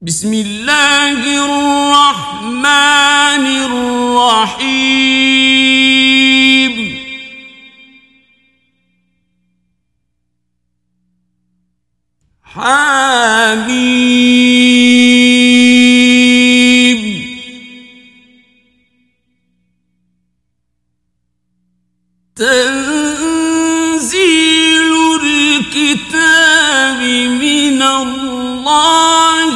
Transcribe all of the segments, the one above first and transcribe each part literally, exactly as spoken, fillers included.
بسم الله الرحمن الرحيم حميم تنزيل الكتاب من الله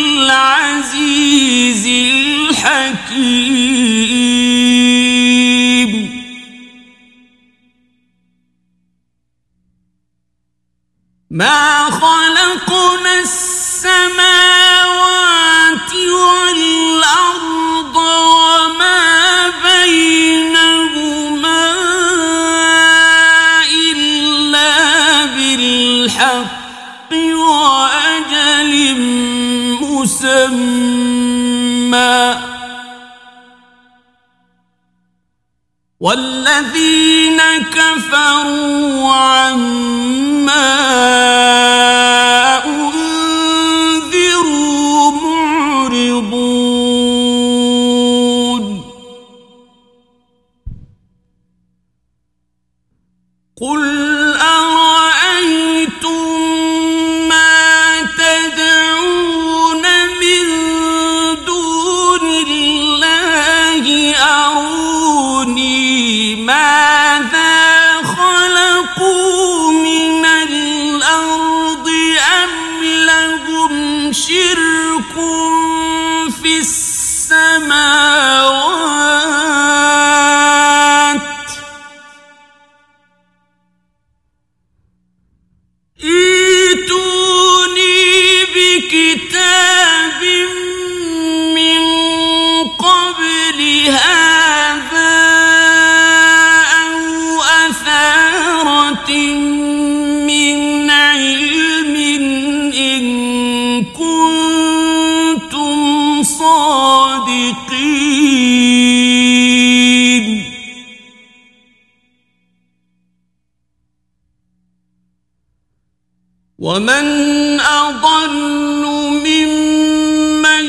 العزيز الحكيم ما خلقنا السماوات والأرض وما بينهما إلا بالحق وأجل مسمى والذين كفروا عما أنذروا معرضون قل أرأيتم ما تدعون من دون الله أروني ماذا خلقوا من الأرض أم لهم شرك في السماوات ائتوني بكتاب من قبل هذا أو أثارة من علم إن كنتم صادقين ومن أضل ممن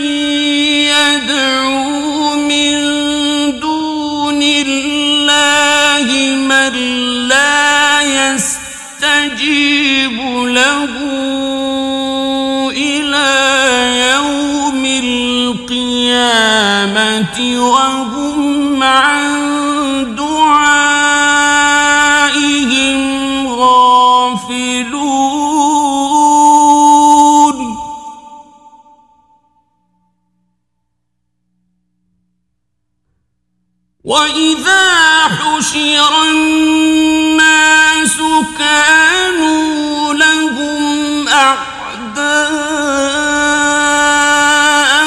يدعو من دون الله من لا يستجيب له إلى يوم القيامة وهم عن دعائهم غافلون وإذا حشر الناس كانوا لهم أعداء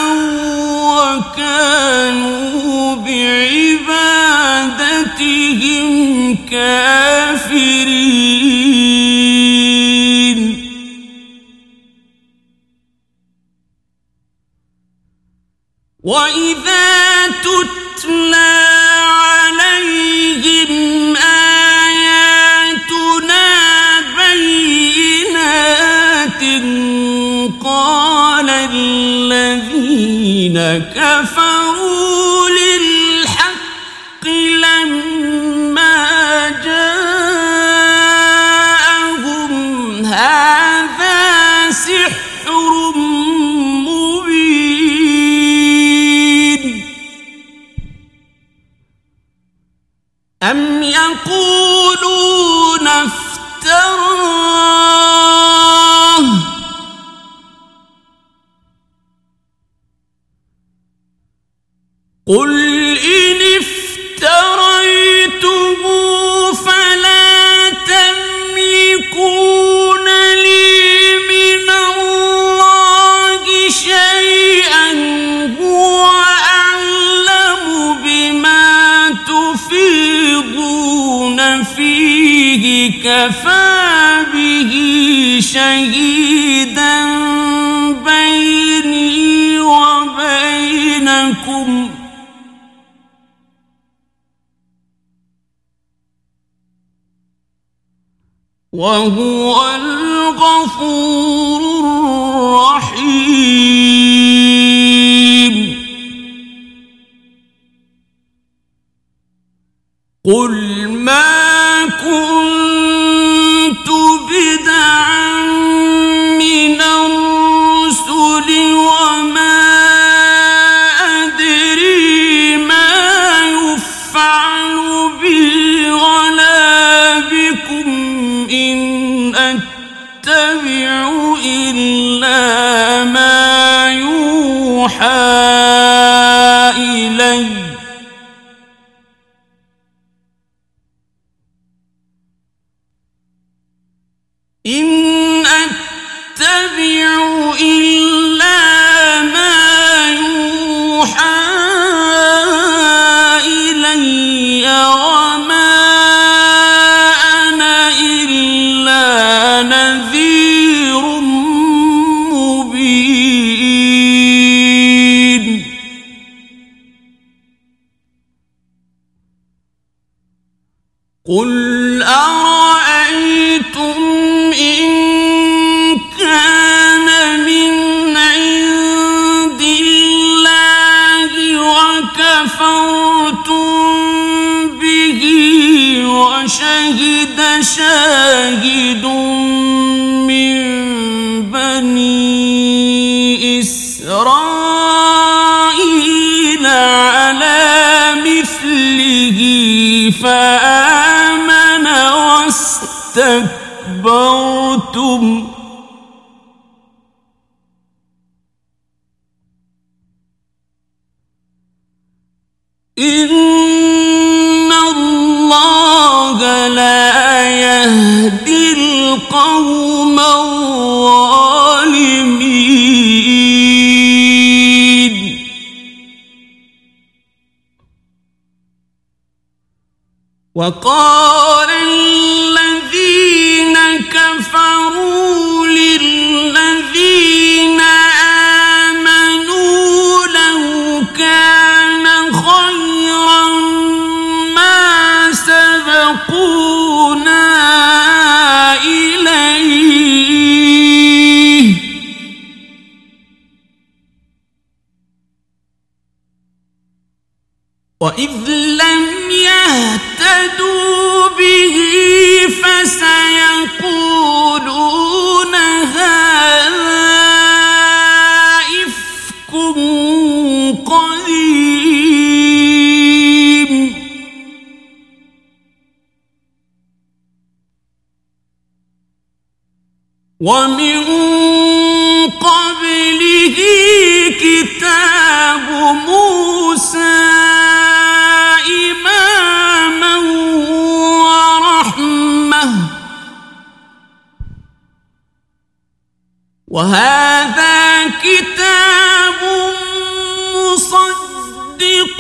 وكانوا بعبادتهم كافرين وإذا تتلى عليهم آياتنا بينات قال الذين كفروا للحق لما جاءهم هذا سحر مبين أم يقولون افتراه قل إن افتريته فلا تملكون لي من الله شيئا هو أعلم بما تفيضون فيه كفى به شهيدا بيني وبينكم وهو الغفور الرحيم قل ما كنت بدعا من الرسل وما أدري ما يفعل بي ولا بكم إن أتبع إلا ما يوحى إلي إن أتبع إلا ما يوحى إلي وما أنا إلا نذير مبين قل أرأيتم إن كان من عند الله وكفرتم به وشهد شاهد من بني إسرائيل على مثله فآمن واستكبرتم إن الله لا يهدي القوم الظالمين وقال الذين كفروا للذين آمنوا لو كان خيرا ما سبقونا إليه وإذ لم يهتدوا به فسيقولون هذا إفك قديم ومن قبله كتاب موسى إماما ورحمة وهذا كتاب مصدق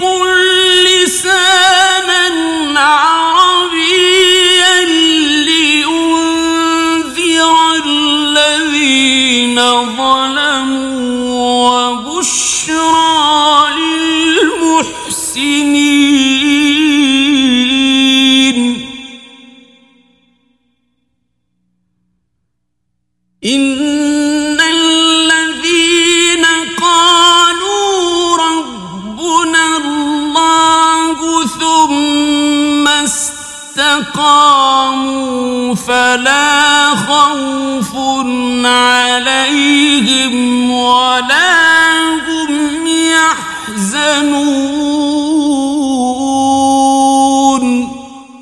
لسانا عربيا لينذر الذين ظلموا وبشرى للمحسنين إن الذين قالوا ربنا الله ثم استقاموا فلا خوف عليهم ولا هم يحزنون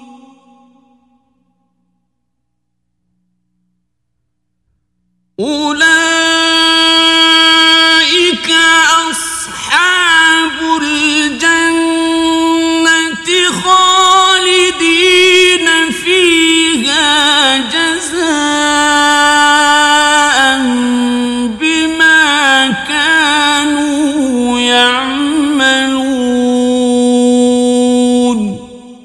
أولئك أصحاب الجنة خالدين فيها جزاء بما كانوا يعملون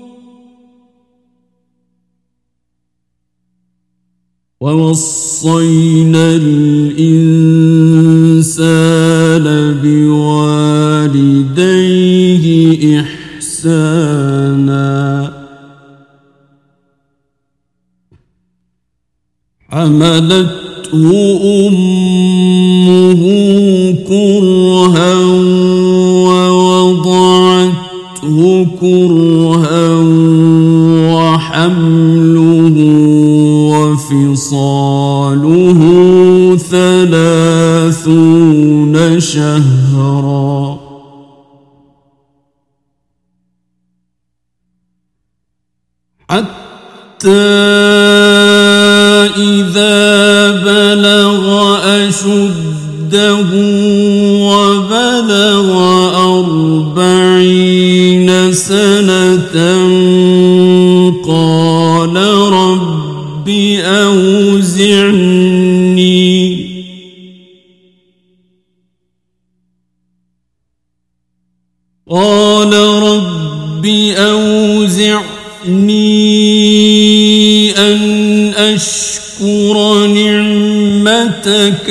ووصينا الإنسان بوالديه إحسانا حملته أمه كرها ووضعته كرها حمله وفصاله ثلاثون شهرا حتى إذا بلغ أشده وبلغ أربعين سنة قال رب أوزعني قال رب أوزعني أن أشكر نعمتك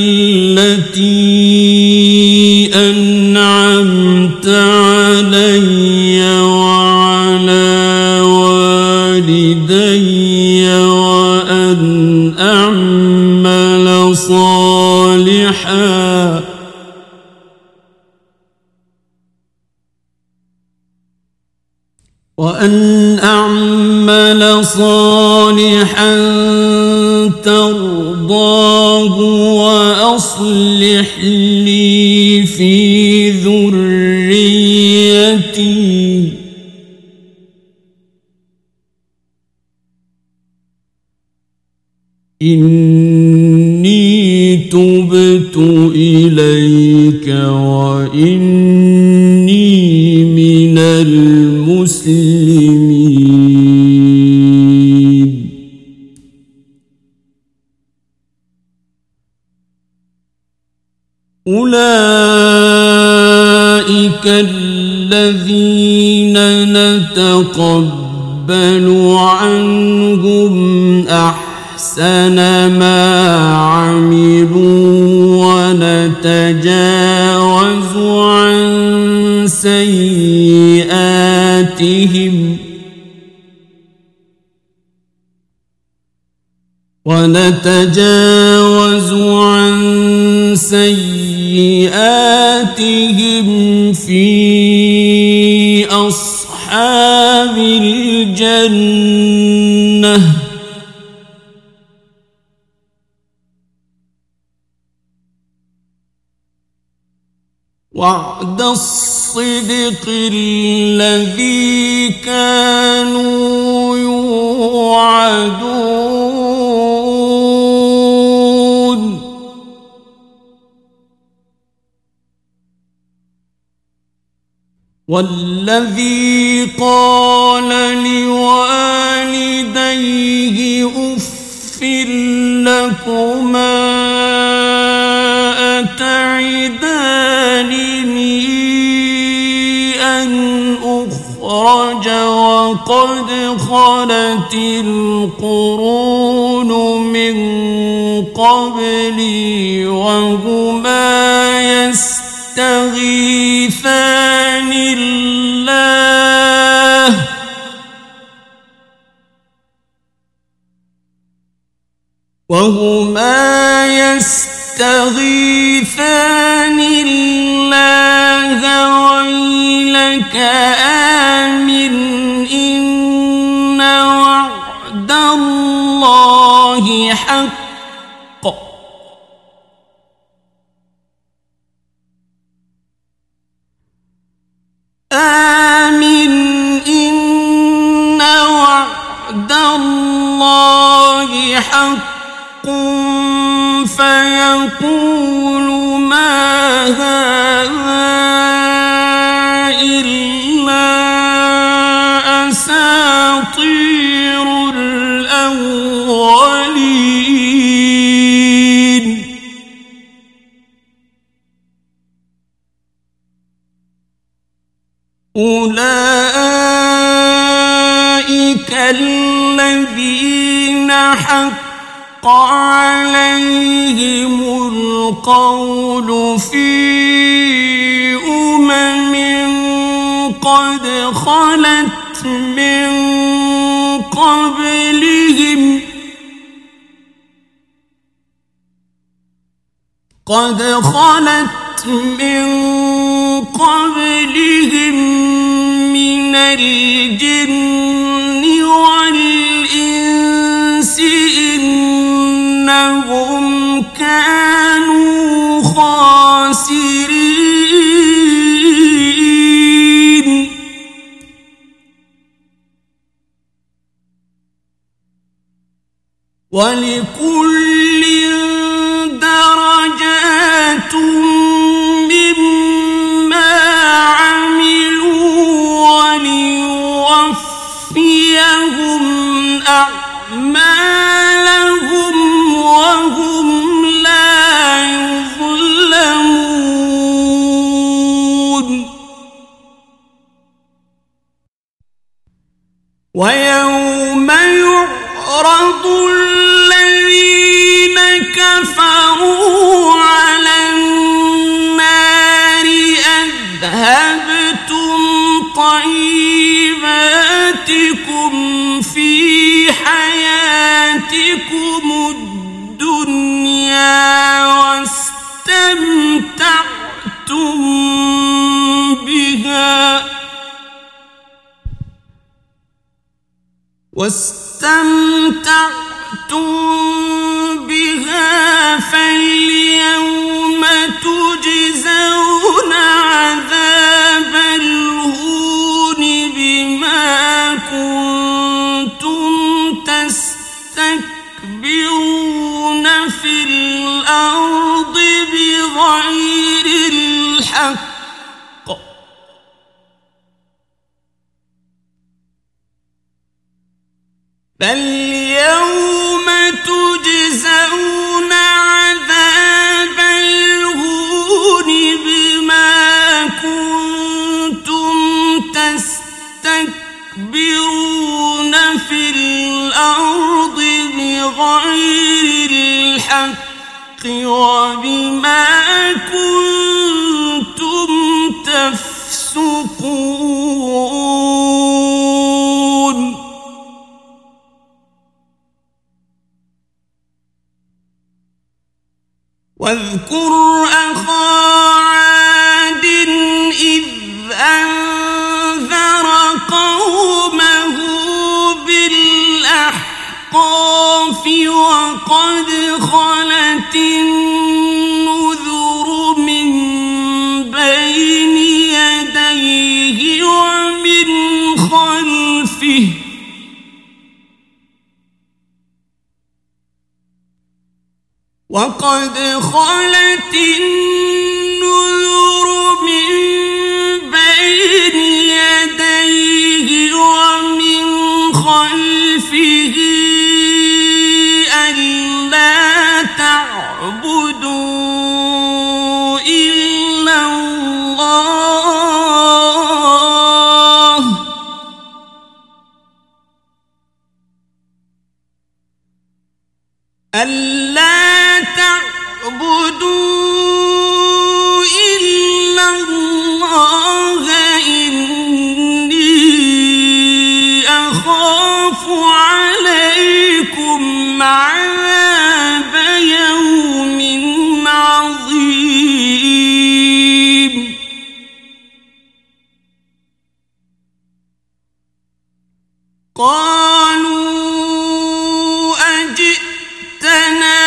التي أنعمت علي وعلى والدي وأن أعمل صالحا وأن أعمل صالحا ترضاه وأصلح لي في ذريتي إني تبت إليك وإني من المسلمين أولئك الذين نتقبل عنهم أحسن ما عملوا ونتجاوز عن سيئاتهم ونتجاوز عن سيئاتهم في أصحاب الجنة وعد الصدق الذي كانوا يوعدون والذي قال لوالديه أف لكما أتعدانني أن أخرج وقد خلت القرون من قبلي وهما يستغيثان الله وهما يستغيثان الله ويلك آمن إن وعد الله حق آمن إن وعد الله حق فيقول ما هذا إلا أساطير الأولين أولئك الذين حق عليهم القول في أمم قد خلت من قبلهم قد خلت من قبلهم من الجن والإنس كانوا خاسرين ولكل درجات مما عملوا وليوفيهم أعمالهم وهم لا يظلمون ويوم يعرض الذين كفروا على النار أذهبتم طيباتكم في حياتكم الدنيا واستمتعتم بها واستمتعتم بها فاليوم تجزون عذاب الهون بما كنتم تستكبرون في الأرض بغير الحق فاليوم تجزون عذاب الهون بما كنتم تستكبرون في الأرض بغير الحق وبما كنتم تفسقون واذكر أخا عاد إذ أنذر قومه بالأحقاف وقد خلت النذر من بين يديه ومن خلفه وقد خلت النذر من بين يديه ومن خلفه ألا تعبدوا إلا الله ألا تعبدوا إلا الله إني أخاف عليكم عذاب يوم عظيم قالوا أجئتنا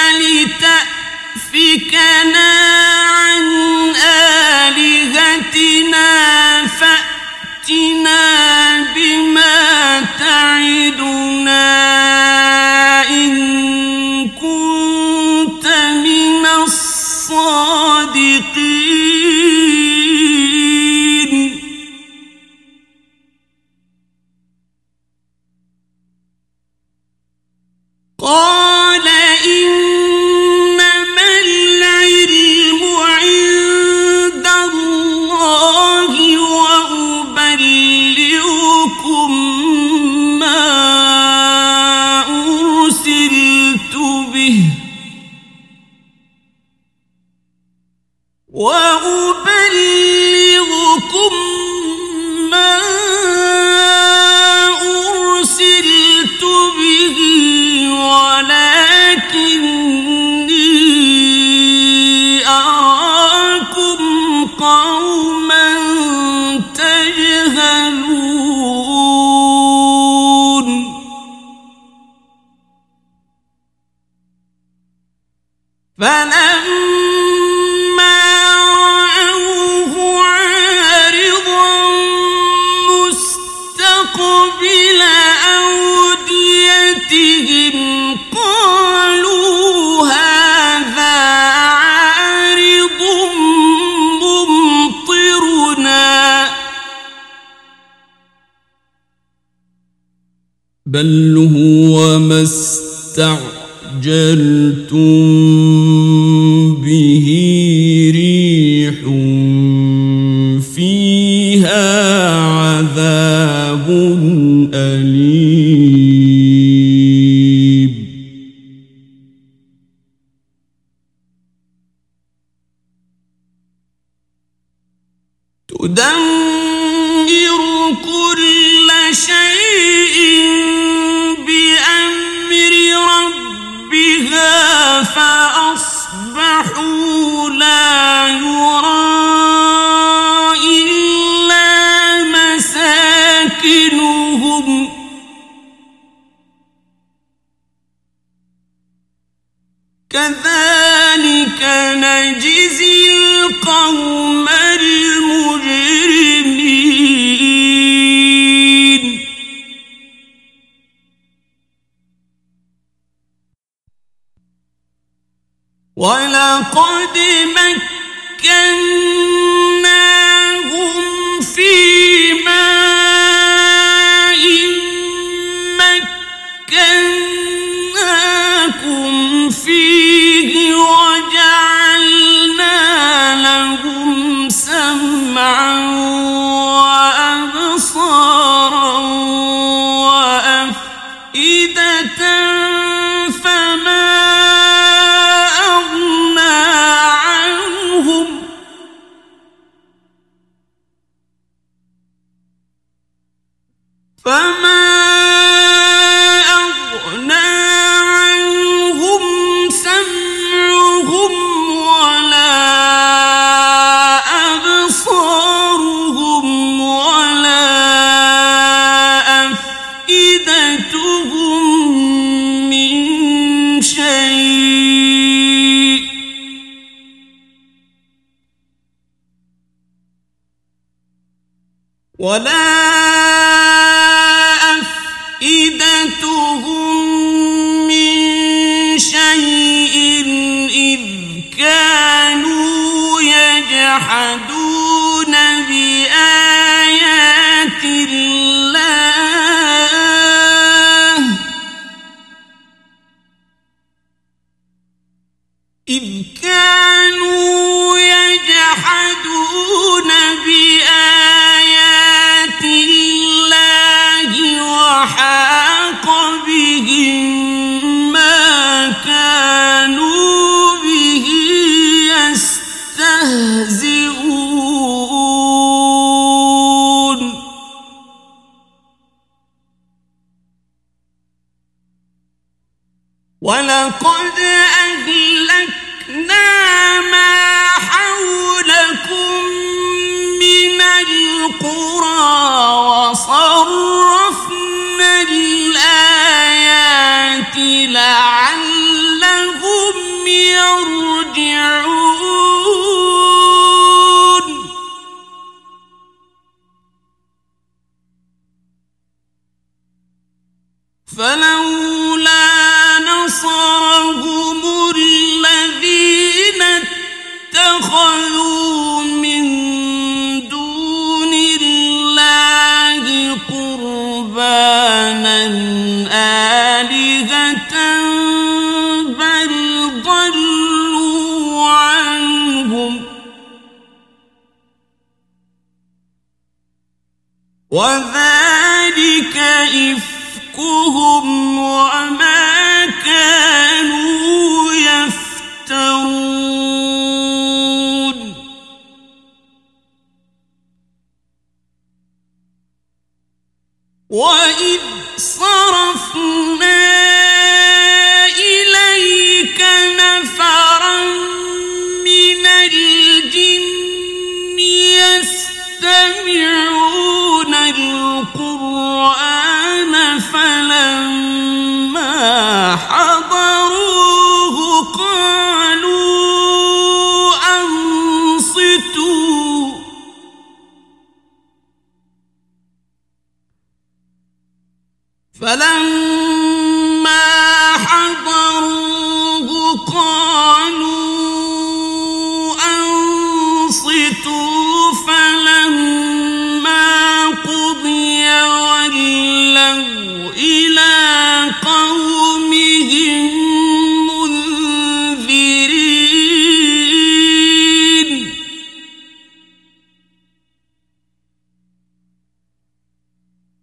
لتأفكنا عن آلهتنا فأتنا بما تعدنا إن كنت من الصادقين قال إنما العلم عند الله وأبلغكم ما أرسلت به وأبلغكم ما أرسلت به ولكني أراكم قوما تجهلون بل هو ما استعجلتم به ريح فيها عذاب أليم تدمر كل شيء بأمر ربها فأصبحوا لا يرى إلا مساكنهم كذلك نجزي القوم المجرمين ولقد مكناهم في ماء مكناكم فيه وجعلنا لهم سمعا وأبصارا وأفئدة فما أغنى عنهم فما أغنى عنهم سمعهم ولا أبصارهم ولا أفئدتهم من شيء ولا أفئدتهم من شيء إذ كانوا يجحدون بآيات الله إذ كانوا يجحدون بآيات الله وحاق بهم ما كانوا به يستهزئون ولقد أهلكنا ما حولكم من القرى وصرفنا الآيات لعلهم يرجعون فلولا نصرهم الذين اتخذوا من دون الله قربانا آلهة بل ضلوا عنهم وذلك إفكهم وما كانوا يفترون وإذ صرفنا إليك نفرا من الجن يستمعون القرآن فلما حضروه قالوا أنصتوا فلما حضروه قالوا أنصتوا فلما قضي ولوا إلى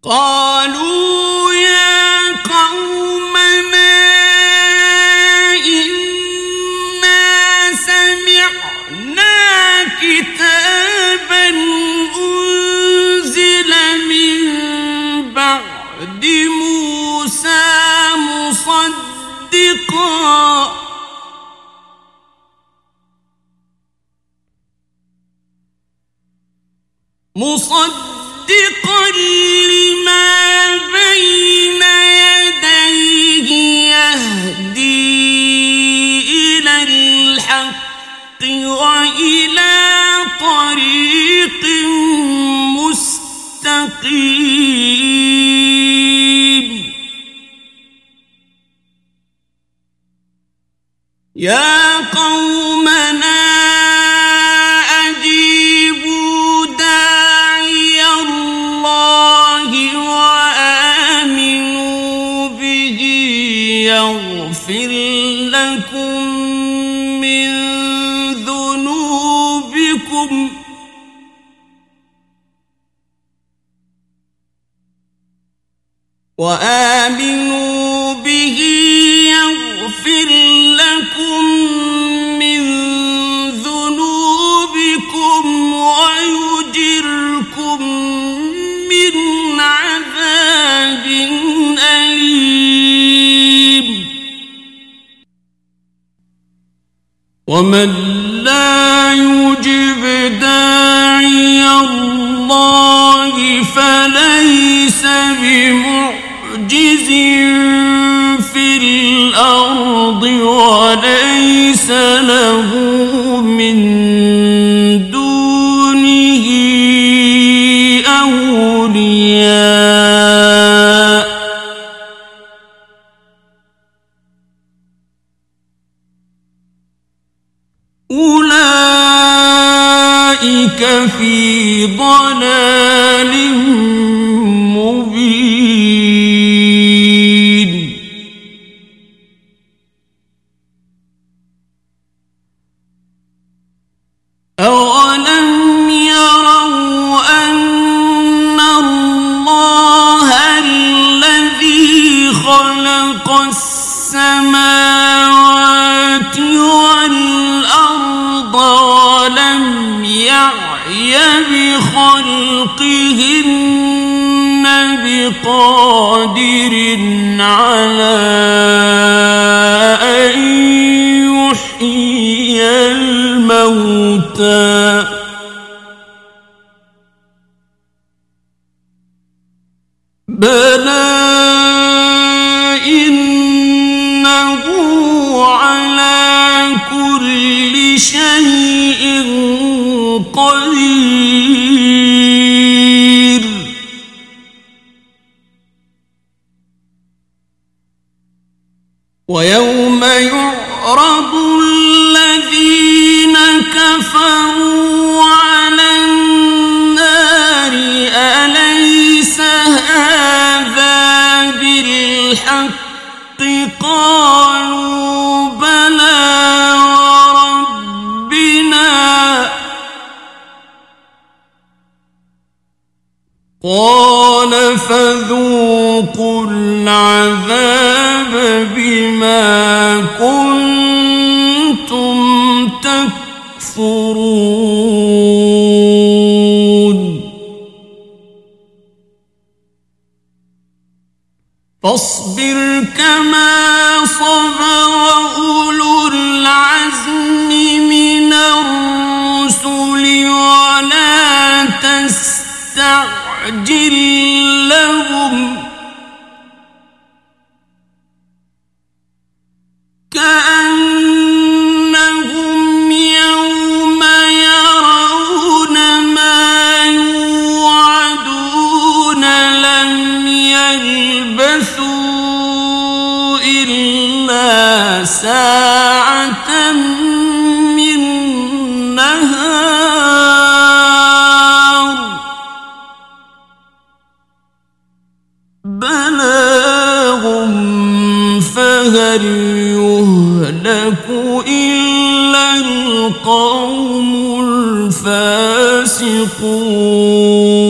قالوا يا قومنا إنا سمعنا كتابا أنزل من بعد موسى مصدقا مصدقا لما بين يديه يهدي إلى الحق وإلى طريق مستقيم يا قومنا أجيبوا داعي الله وآمنوا به يغفر لكم من ذنوبكم وآمنوا به يغفر لكم من ذنوبكم ويجركم من عذاب أليم ومن لا يجب داعي الله فليس بمعجز في الأرض وليس له من دونه أولياء أولئك في ضلال مبين أولم يروا أن الله الذي خلق السماوات والأرض ولم يعي بخلقهن بقادر على أن يحيي الموتى بلى إنه على كل شيء قدير ويوم يعرض الذين كفروا على النار أليس هذا بالحق قالوا بلى وربنا قال فذوقوا العذاب بما كنتم تكفرون فاصبر كما صبر أولو العزم من الرسل ولا تستعجل لهم كأنهم يوم يرون ما يوعدون لم يلبثوا إلا ساعة من نهار بلاغ فهل يهلك إلا القوم الفاسقون